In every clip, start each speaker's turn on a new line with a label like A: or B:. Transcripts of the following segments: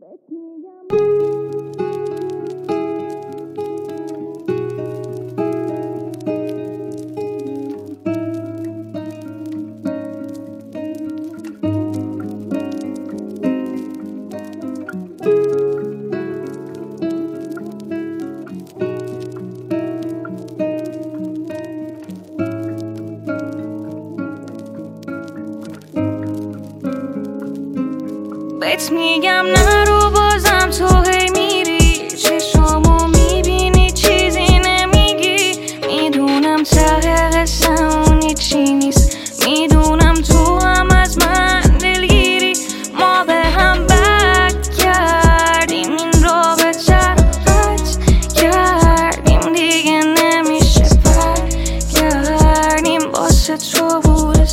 A: بهت میگم نرو بازم تو هی میری چشامو میبینی چیزی نمیگی میدونم ته قصه اون هیچی نیست میدونم تو هم از من دلگیری ما به هم بد کردیم این رابطه رو قطع کردیم دیگه نمیشه برگردیم واسه تو بوده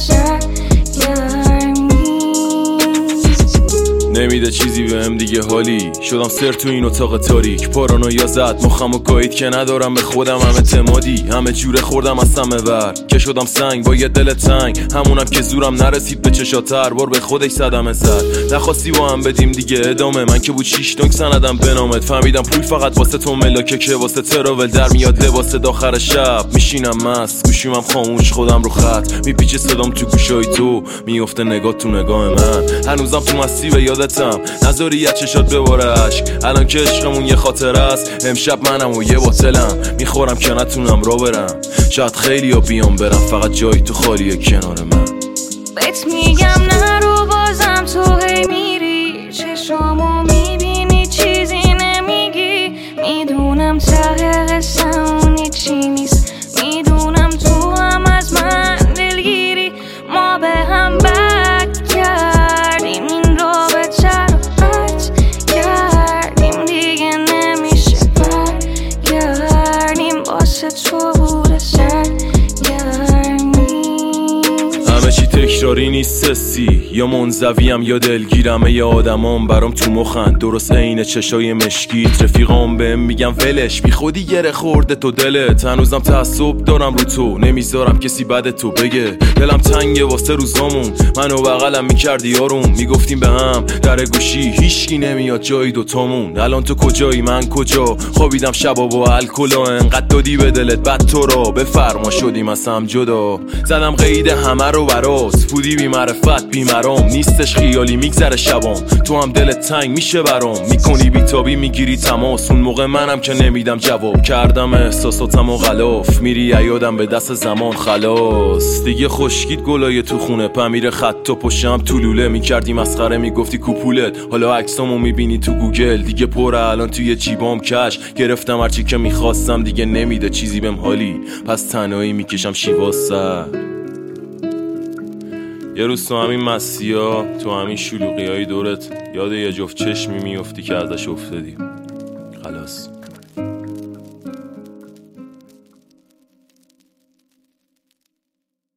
B: نمیده چیزی بهم دیگه حالی شدم سر تو این اتاق تاریک پارانویا زد مخمو گایید که ندارم به خودم هم اعتمادی همه جوره خوردم از سمه ور که شدم سنگ با یه دل تنگ همونم که زورم نرسید به چشاتر بار به خودش زدم سر نخواستی با هم بدیم دیگه ادامه من که بود 6 دنگ سندم بنامت فهمیدم پول فقط واسه تو ملاکه که واسه تراول در میاد لباس داخر شب میشینم مست گوشیمم خاموش خودم رو خط میپیچه صدام تو گوشای تو میفته نگاه تو نگاه من هنوزم تو مستی به یادتم نذاری یه چشات بباره عشق الان که عشقمون یه خاطره است امشب منم و یه باطلم میخورم که نتونم را برم شاید خیلی ها بیام برم فقط جایی تو خالیه کنار من
A: بهت میگم نرو بازم تو هی میری چشامو میبینی چیزی نمیگی میدونم ته قصه اون هیچی نیست میدونم تو هم از من دلگیری ما به هم بد کردیم این رابطه رو قطع کردیم دیگه نمیشه برگردیم واسه تو بوده
B: همه چی تکراری نیست سی یا منزویم یا دلگیرم یا آدمام برام تو مخن درست عین چشای مشکیت رفیقام بهم میگم ولش بی خودی گره خورده تو دلت هنوزم تعصب دارم رو تو نمیذارم کسی بعد تو بگه دلم تنگه واسه روزامون منو بغلم میکردی آروم میگفتیم به هم در گوشی هیچکی نمیاد جایی دوتامون الان تو کجایی من کجا خوابیدم شبا با الکلا انقدر دادی به دلت بعد تو را بفرما شدیم از هم جدا زدم قید همه رو براس بودی بی معرفت بی مرام نیستش خیالی میگذره شبام تو هم دلت تنگ میشه برام میکنی بیتابی میگیری تماس اون موقع منم که نمیدم جواب کردم احساساتم و غلاف میری یادم به دست زمان خلاص دیگه خشکید گلای تو خونه پمیر خط و پشم تو لوله میکردی مسخره میگفتی کوپولت حالا عکسامو میبینی تو گوگل دیگه پره الان توی جیبام کش گرفتم هرچی که میخواستم دیگه نمیده چیزی بهم حالی پس تنهایی میکشم شیواسه یه روز تو همین مسیحا تو همین شلوغی های دورت یاد یه جفت چشمی میفتی که ازش افتادی خلاص